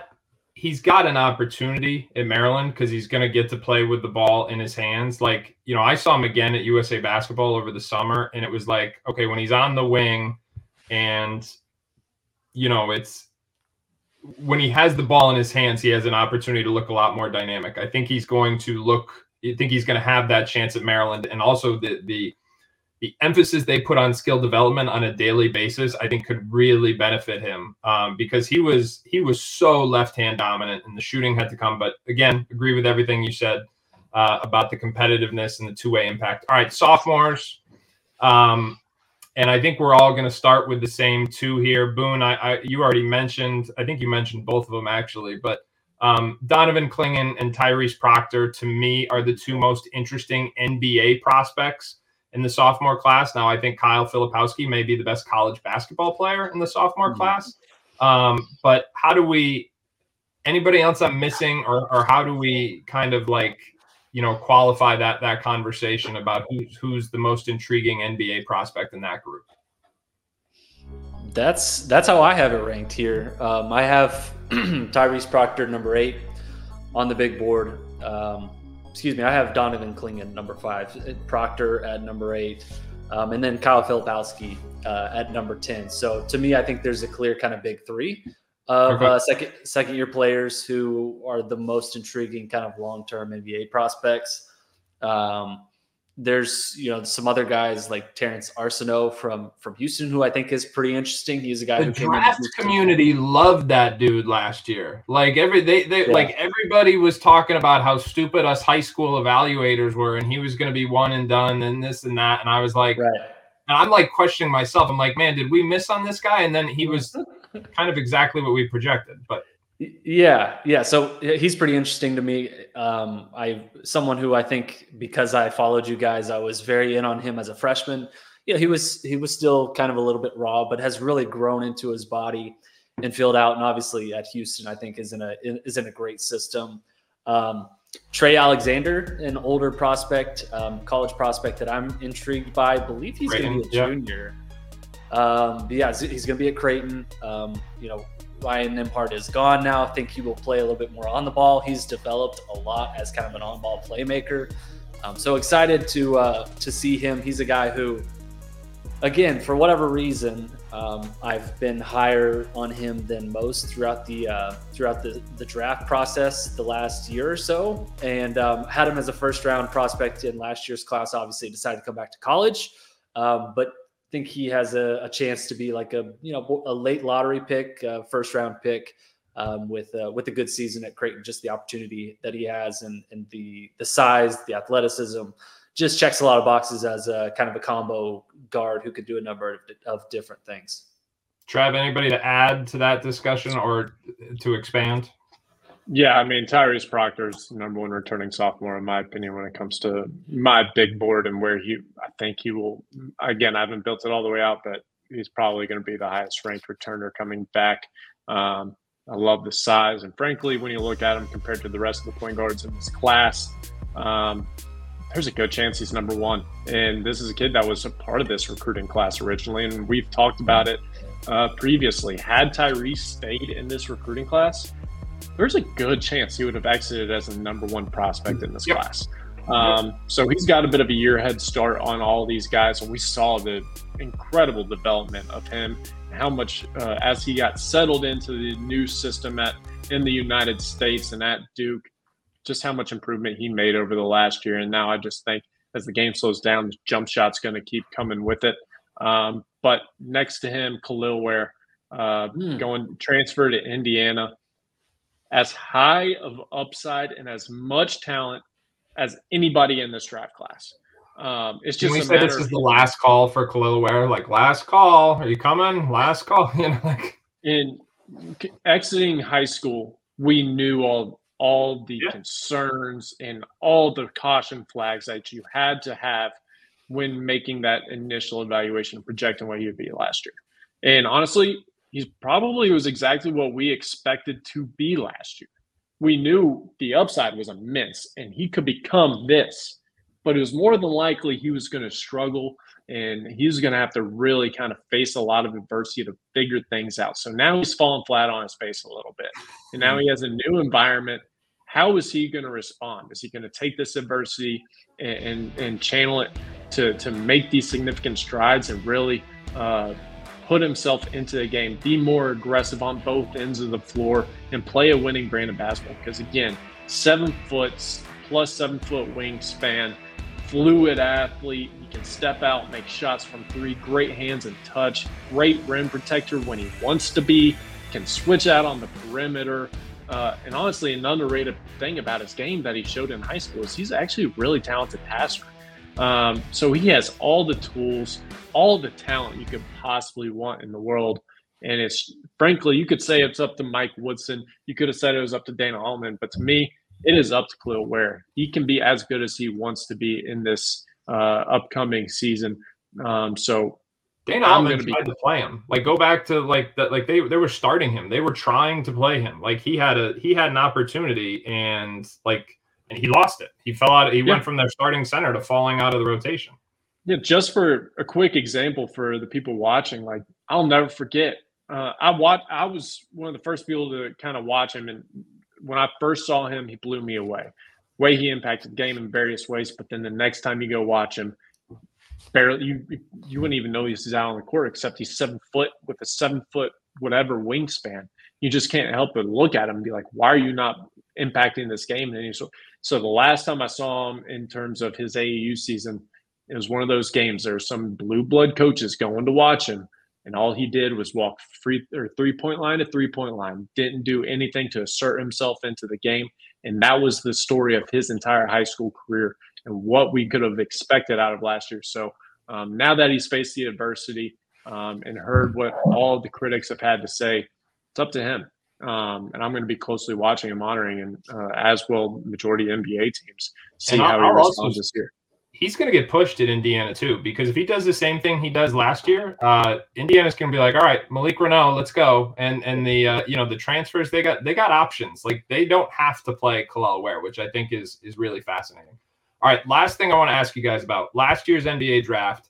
he's got an opportunity at Maryland because he's going to get to play with the ball in his hands. Like, you know, I saw him again at USA Basketball over the summer, and it was like, okay, when he's on the wing and, you know, it's when he has the ball in his hands, he has an opportunity to look a lot more dynamic. I think he's going to have that chance at Maryland. And also the emphasis they put on skill development on a daily basis, I think could really benefit him because he was so left-hand dominant and the shooting had to come. But again, agree with everything you said about the competitiveness and the two-way impact. All right, sophomores. And I think we're all going to start with the same two here. Boone, you already mentioned, I think you mentioned both of them actually, but Donovan Clingan and Tyrese Proctor, to me, are the two most interesting NBA prospects in the sophomore class. Now, I think Kyle Filipowski may be the best college basketball player in the sophomore class. But how do we, anybody else I'm missing, or how do we kind of like, you know, qualify that conversation about who's the most intriguing NBA prospect in that group? That's how I have it ranked here. I have Tyrese Proctor number 8 on the big board. I have Donovan Clingan number 5, Proctor at number 8, and then Kyle Filipowski at number 10. So to me, I think there's a clear kind of big 3 of second year players who are the most intriguing kind of long-term NBA prospects. There's, you know, some other guys like Terrence Arsenault from Houston, who I think is pretty interesting. He's a guy who came draft community loved that dude last year. Like like everybody was talking about how stupid us high school evaluators were, and he was going to be one and done and this and that. And I was like, and I'm like questioning myself. I'm like, man, did we miss on this guy? And then he was kind of exactly what we projected. But yeah. So he's pretty interesting to me. Someone who I think, because I followed you guys, I was very in on him as a freshman. Yeah, he was still kind of a little bit raw, but has really grown into his body and filled out. And obviously at Houston, I think is in a great system. Trey Alexander, an older prospect, college prospect that I'm intrigued by. I believe he's going to be a junior. He's going to be at Creighton. You know, Ryan Nembhard is gone now. I think he will play a little bit more on the ball. He's developed a lot as kind of an on-ball playmaker. So excited to see him. He's a guy who, again, for whatever reason, I've been higher on him than most throughout the draft process the last year or so, and had him as a first-round prospect in last year's class. Obviously, decided to come back to college, but think he has a chance to be like a late lottery pick, first round pick, with a good season at Creighton. Just the opportunity that he has and the size, the athleticism, just checks a lot of boxes as a kind of a combo guard who could do a number of different things. Trav, anybody to add to that discussion or to expand? Yeah, I mean, Tyrese Proctor's the number 1 returning sophomore, in my opinion, when it comes to my big board and where I think he will, again, I haven't built it all the way out, but he's probably going to be the highest ranked returner coming back. I love the size. And frankly, when you look at him compared to the rest of the point guards in this class, there's a good chance he's number 1. And this is a kid that was a part of this recruiting class originally, and we've talked about it previously. Had Tyrese stayed in this recruiting class, there's a good chance he would have exited as the number 1 prospect in this class. So he's got a bit of a year head start on all these guys. And we saw the incredible development of him, how much as he got settled into the new system in the United States and at Duke, just how much improvement he made over the last year. And now I just think as the game slows down, the jump shot's going to keep coming with it. But next to him, Khalil Ware, going transfer to Indiana. As high of upside and as much talent as anybody in this draft class. It's just Can we say this is the last call for Khalil Ware? Like, last call, are you coming? Last call, you know, like in exiting high school, we knew all the concerns and all the caution flags that you had to have when making that initial evaluation and projecting what he would be last year. And honestly, he probably was exactly what we expected to be last year. We knew the upside was immense and he could become this. but it was more than likely he was going to struggle and he was going to have to really kind of face a lot of adversity to figure things out. So now he's fallen flat on his face a little bit. And now he has a new environment. How is he going to respond? Is he going to take this adversity and channel it to make these significant strides and really put himself into the game, be more aggressive on both ends of the floor, and play a winning brand of basketball? Because, again, 7 foot plus 7 foot wingspan, fluid athlete. He can step out, make shots from 3, great hands and touch, great rim protector when he wants to be, can switch out on the perimeter. And honestly, an underrated thing about his game that he showed in high school is he's actually a really talented passer. So he has all the tools, all the talent you could possibly want in the world. And it's, frankly, you could say it's up to Mike Woodson. You could have said it was up to Dana Altman. But to me, it is up to Khalil Ware. He can be as good as he wants to be in this upcoming season. So Dana Altman tried to play him. Like, go back to they were starting him. They were trying to play him. Like, he had an opportunity and he lost it. He fell out. He went from their starting center to falling out of the rotation. Yeah, just for a quick example for the people watching, like, I'll never forget. I was one of the first people to kind of watch him, and when I first saw him, he blew me away. Way he impacted the game in various ways, but then the next time you go watch him, barely you wouldn't even know he's out on the court, except he's 7 foot with a 7 foot whatever wingspan. You just can't help but look at him and be like, why are you not impacting this game? And so the last time I saw him in terms of his AAU season, it was one of those games. There were some blue blood coaches going to watch him, and all he did was walk 3-point line to 3-point line. Didn't do anything to assert himself into the game, and that was the story of his entire high school career and what we could have expected out of last year. So now that he's faced the adversity and heard what all of the critics have had to say, it's up to him. And I'm going to be closely watching and monitoring, and as will majority of NBA teams, see how he responds this year. He's going to get pushed at Indiana too, because if he does the same thing he does last year, Indiana's going to be like, all right, Malik Reneau, let's go. And the the transfers, they got options. Like, they don't have to play Khalil Ware, which I think is really fascinating. All right, last thing I want to ask you guys about last year's NBA draft.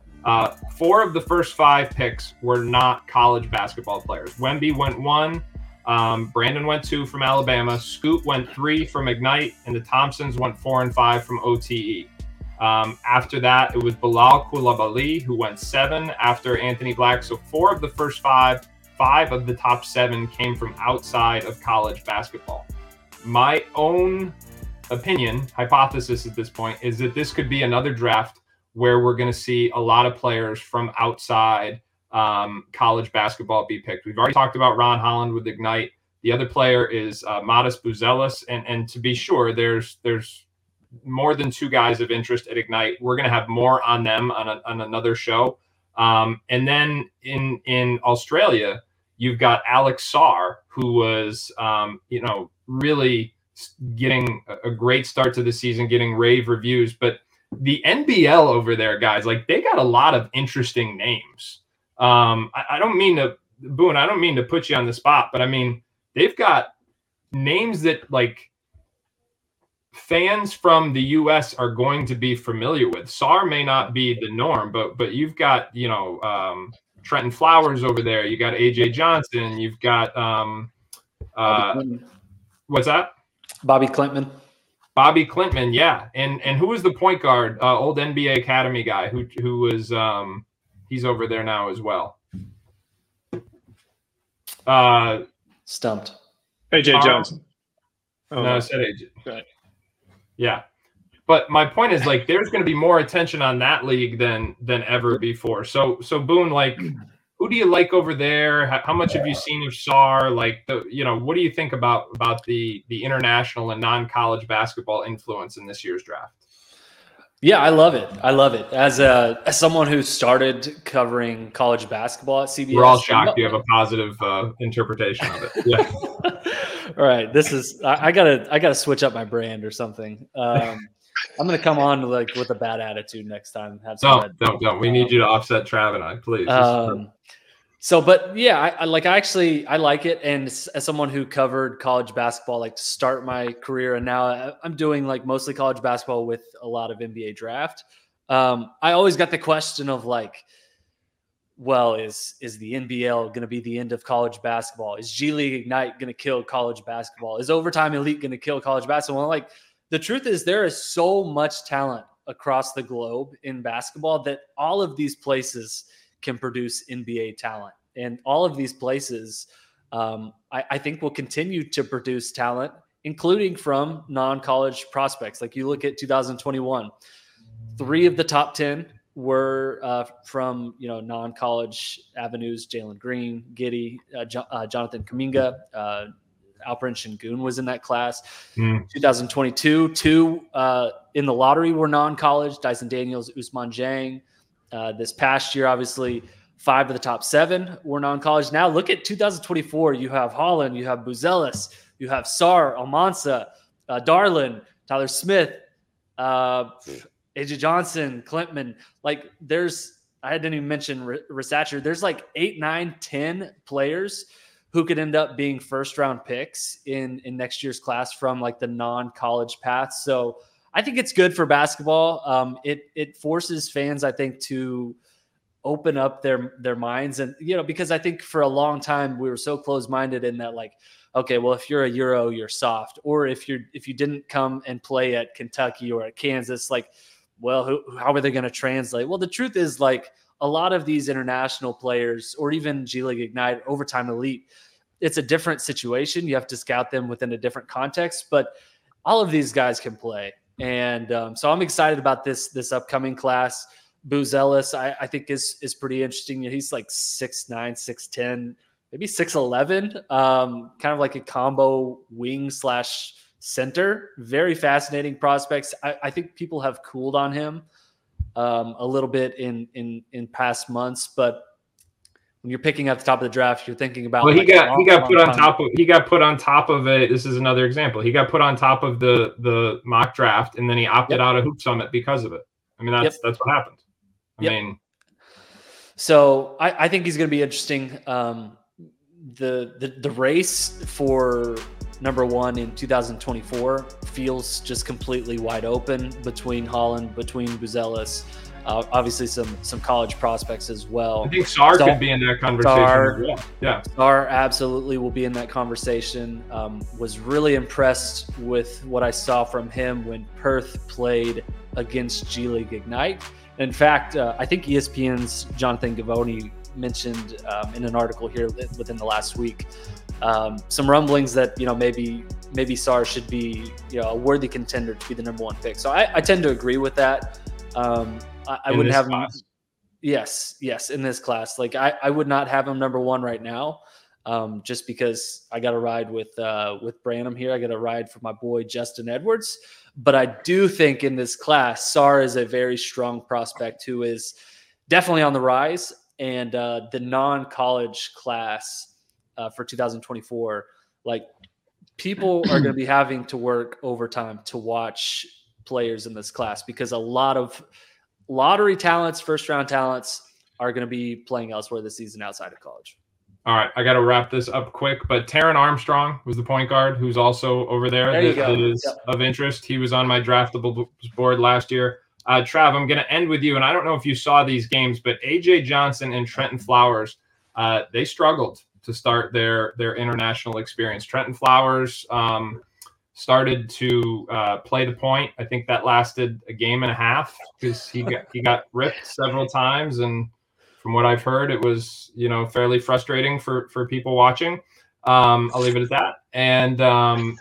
4 of the first 5 picks were not college basketball players. Wemby went 1. Brandon went 2 from Alabama. Scoot went 3 from Ignite, and the Thompsons went 4 and 5 from OTE. After that, it was Bilal Coulibaly who went 7 after Anthony Black. So 4 of the first 5 of the top 7 came from outside of college basketball. My own opinion, hypothesis at this point, is that this could be another draft where we're going to see a lot of players from outside college basketball be picked. We've already talked about Ron Holland with Ignite. The other player is Modest Buzelis, and to be sure, there's more than 2 guys of interest at Ignite. We're going to have more on them on another show. And then in Australia, you've got Alex Sarr, who was really getting a great start to the season, getting rave reviews. But the NBL over there, guys, like, they got a lot of interesting names. I don't mean to, Boone, I don't mean to put you on the spot, but I mean, they've got names that, like, fans from the U.S. are going to be familiar with. Sarr may not be the norm, but you've got, Trenton Flowers over there. You got AJ Johnson. You've got what's that? Bobby Klintman, yeah. And who was the point guard? Old NBA Academy guy who was he's over there now as well. Stumped. AJ Johnson. Oh, no, I said AJ. Right. Yeah. But my point is, like, there's going to be more attention on that league than ever before. So Boone, like, who do you like over there? How much have you seen of Sarr? Like, what do you think about the international and non-college basketball influence in this year's draft? Yeah, I love it. As someone who started covering college basketball at CBS, we're all shocked you have a positive interpretation of it. Yeah. All right, this is I gotta switch up my brand or something. I'm gonna come on with a bad attitude next time. Don't. We need you to offset Trav and I, please. So, but yeah, I like it. And as someone who covered college basketball, like to start my career, and now I'm doing like mostly college basketball with a lot of NBA draft. I always got the question of like, well, is the NBL going to be the end of college basketball? Is G League Ignite going to kill college basketball? Is Overtime Elite going to kill college basketball? Like, the truth is there is so much talent across the globe in basketball that all of these places can produce NBA talent. And all of these places, I think will continue to produce talent, including from non-college prospects. Like you look at 2021, 3 of the top 10 were from non-college avenues. Jalen Green, Giddey, Jonathan Kuminga, Alperen Sengun was in that class. 2022, 2 in the lottery were non-college. Dyson Daniels, Ousmane Dieng. This past year, obviously, 5 of the top 7 were non-college. Now look at 2024. You have Holland, you have Buzelis, you have Sarr, Almansa, Darlin, Tyler Smith, AJ Johnson, Klintman. Like I didn't even mention Rasacher. There's like 8, 9, 10 players who could end up being first-round picks in next year's class from like the non-college path. So I think it's good for basketball. It forces fans, I think, to open up their minds. And, because I think for a long time we were so closed-minded in that, like, okay, well, if you're a Euro, you're soft. Or if you didn't come and play at Kentucky or at Kansas, like, well, how are they going to translate? Well, the truth is, like, a lot of these international players, or even G League Ignite, Overtime Elite, it's a different situation. You have to scout them within a different context, but all of these guys can play. And so I'm excited about this upcoming class. Buzelis, I think is pretty interesting. He's like 6'9", 6'10", maybe 6'11", kind of like a combo wing / center. Very fascinating prospects. I think people have cooled on him a little bit in past months, but when you're picking up the top of the draft, you're thinking about. Well, he got put on top of it. This is another example. He got put on top of the mock draft, and then he opted out of Hoop Summit because of it. I mean, that's what happened. I mean, so I think he's going to be interesting. The race for number 1 in 2024 feels just completely wide open between Holland, between Buzelis. Obviously some college prospects as well. I think Sarr could be in that conversation. Yeah. Sarr absolutely will be in that conversation. Was really impressed with what I saw from him when Perth played against G League Ignite. In fact, I think ESPN's Jonathan Givony mentioned in an article here within the last week some rumblings that maybe Sarr should be a worthy contender to be the number 1 pick. So I tend to agree with that. I wouldn't have him. Yes, in this class. Like I would not have him number 1 right now, just because I got to ride with Branham here. I got to ride for my boy Justin Edwards. But I do think in this class, Sarr is a very strong prospect who is definitely on the rise. And the non-college class for 2024, like people are going to be having to work overtime to watch players in this class because a lot of lottery talents, first-round talents are going to be playing elsewhere this season outside of college. All right, I got to wrap this up quick, but Taron Armstrong was the point guard who's also over there that is of interest. He was on my draftable board last year. Trav, I'm going to end with you, and I don't know if you saw these games, but AJ Johnson and Trenton Flowers, they struggled to start their international experience. Trenton Flowers started to play the point. I think that lasted a game and a half because he got ripped several times, and from what I've heard, it was fairly frustrating for people watching. I'll leave it at that. And and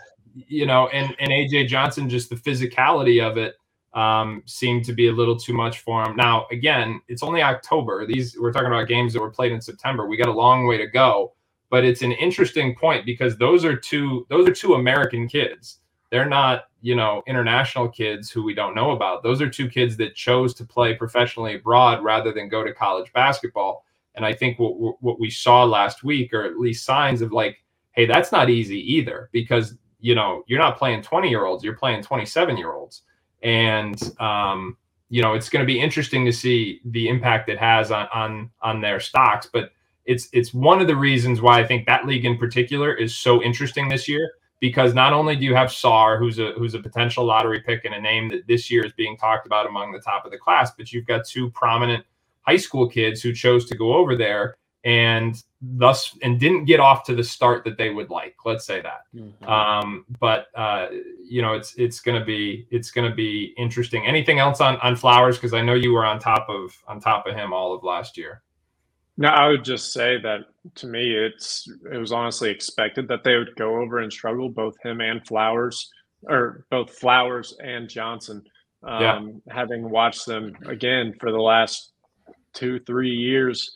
AJ Johnson, just the physicality of it seemed to be a little too much for him. Now, again, it's only October. We're talking about games that were played in September. We got a long way to go, but it's an interesting point because those are two American kids. They're not, international kids who we don't know about. Those are 2 kids that chose to play professionally abroad rather than go to college basketball. And I think what we saw last week, or at least signs of like, hey, that's not easy either, because, you're not playing 20-year-olds, you're playing 27-year-olds. And, it's going to be interesting to see the impact it has on their stocks. But, it's one of the reasons why I think that league in particular is so interesting this year, because not only do you have Sarr, who's a potential lottery pick and a name that this year is being talked about among the top of the class, but you've got two prominent high school kids who chose to go over there and didn't get off to the start that they would like. Let's say that. But it's going to be interesting. Anything else on Flowers? Because I know you were on top of him all of last year. No, I would just say that to me, it was honestly expected that they would go over and struggle, both him and Flowers, or both Flowers and Johnson. Having watched them again for the last 2-3 years,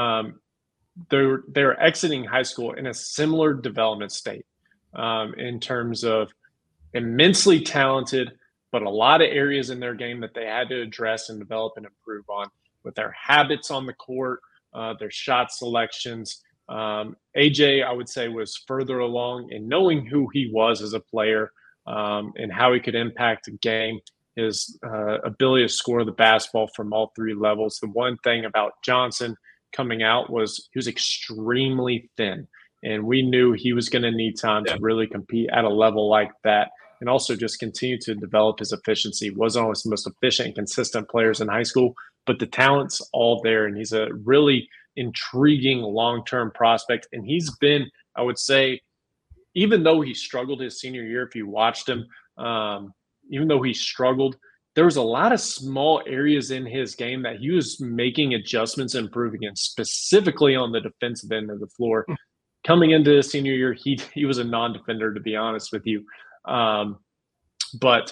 they're exiting high school in a similar development state, in terms of immensely talented, but a lot of areas in their game that they had to address and develop and improve on, with their habits on the court, their shot selections. AJ, I would say, was further along in knowing who he was as a player, and how he could impact a game. His ability to score the basketball from all three levels. The one thing about Johnson coming out was he was extremely thin, and we knew he was going to need time to really compete at a level like that, and also just continue to develop his efficiency. Wasn't always the most efficient and consistent players in high school, but the talent's all there, and he's a really intriguing long-term prospect. And he's been, I would say, even though he struggled his senior year, if you watched him, even though he struggled, there was a lot of small areas in his game that he was making adjustments and improving in, specifically on the defensive end of the floor. Coming into his senior year, he was a non-defender, to be honest with you. But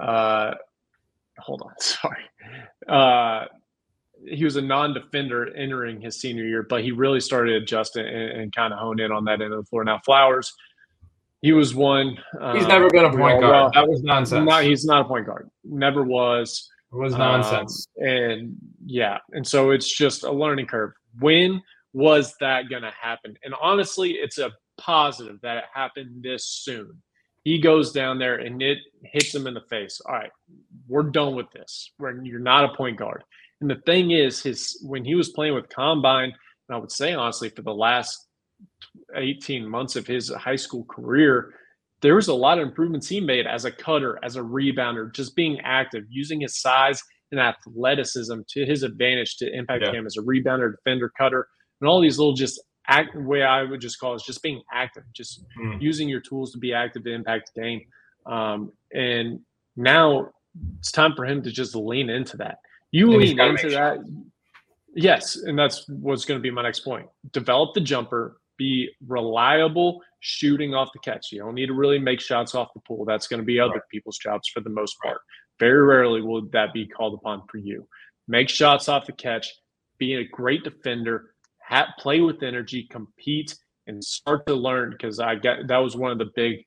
hold on, sorry. He was a non-defender entering his senior year, but he really started adjusting and kind of honed in on that end of the floor. Now, Flowers, he was one. He's never been a point guard. That was nonsense. He's not a point guard. Never was. It was nonsense. And so it's just a learning curve. When was that going to happen? And honestly, it's a positive that it happened this soon. He goes down there and it hits him in the face. All right, we're done with this. You're not a point guard. And the thing is, when he was playing with Combine, and I would say honestly for the last 18 months of his high school career, there was a lot of improvements he made as a cutter, as a rebounder, just being active, using his size and athleticism to his advantage to impact him as a rebounder, defender, cutter, and all these little way I would just call it just being active, just using your tools to be active to impact the game. And now it's time for him to just lean into that. You lean into that. Yes, and that's what's going to be my next point. Develop the jumper, be reliable shooting off the catch. You don't need to really make shots off the pool. That's going to be other people's jobs for the most part. Very rarely will that be called upon for you. Make shots off the catch, be a great defender, play with energy, compete, and start to learn, because that was one of the big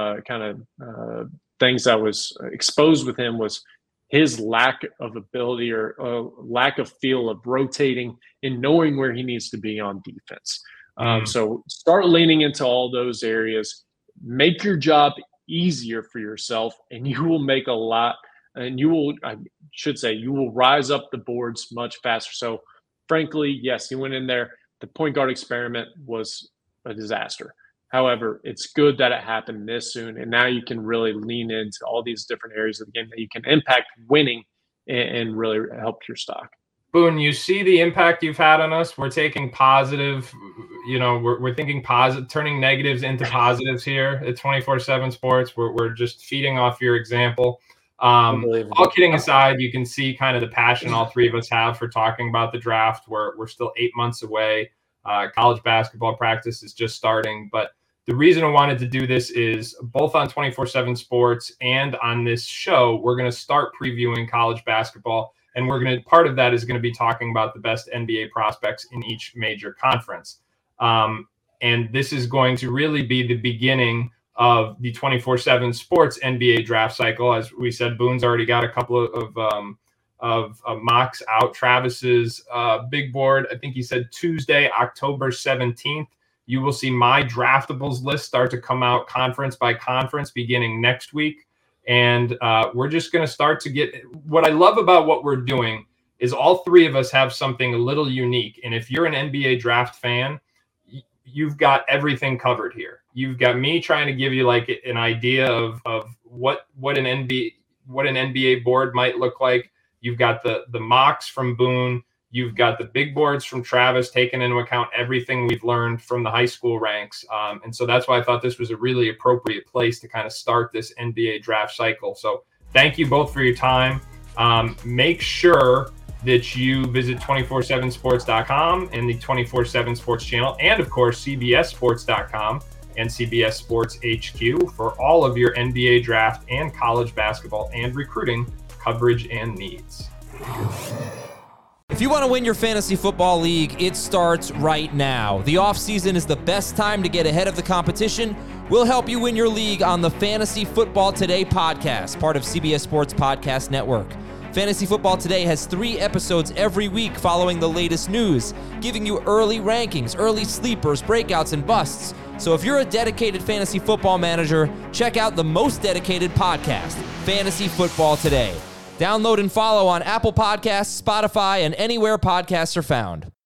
things that was exposed with him, was his lack of ability or lack of feel of rotating and knowing where he needs to be on defense. So start leaning into all those areas. Make your job easier for yourself, and you will make a lot, and you will rise up the boards much faster. So frankly, yes, he went in there. The point guard experiment was a disaster. However, it's good that it happened this soon, and now you can really lean into all these different areas of the game that you can impact winning and really help your stock. Boone, you see the impact you've had on us. We're taking positive, we're thinking positive, turning negatives into positives here at 24/7 Sports. We're just feeding off your example. All kidding aside, you can see kind of the passion all three of us have for talking about the draft. We're still 8 months away. College basketball practice is just starting, but the reason I wanted to do this is both on 24/7 Sports and on this show, we're going to start previewing college basketball, and part of that is going to be talking about the best NBA prospects in each major conference. And this is going to really be the beginning of the 24/7 Sports NBA draft cycle. As we said, Boone's already got a couple of mocks out. Travis's big board, I think he said Tuesday, October 17th. You will see my draftables list start to come out conference by conference beginning next week. And we're just going to start to get – what I love about what we're doing is all three of us have something a little unique. And if you're an NBA draft fan, you've got everything covered here. You've got me trying to give you like an idea of what an NBA board might look like. You've got the mocks from Boone. You've got the big boards from Travis, taking into account everything we've learned from the high school ranks. And so that's why I thought this was a really appropriate place to kind of start this NBA draft cycle. So thank you both for your time. Make sure that you visit 247sports.com and the 24/7 Sports channel, and of course CBSSports.com and CBS Sports HQ for all of your NBA draft and college basketball and recruiting coverage and needs. If you want to win your fantasy football league, it starts right now. The offseason is the best time to get ahead of the competition. We'll help you win your league on the Fantasy Football Today podcast, part of CBS Sports Podcast Network. Fantasy Football Today has 3 episodes every week following the latest news, giving you early rankings, early sleepers, breakouts, and busts. So if you're a dedicated fantasy football manager, check out the most dedicated podcast, Fantasy Football Today. Download and follow on Apple Podcasts, Spotify, and anywhere podcasts are found.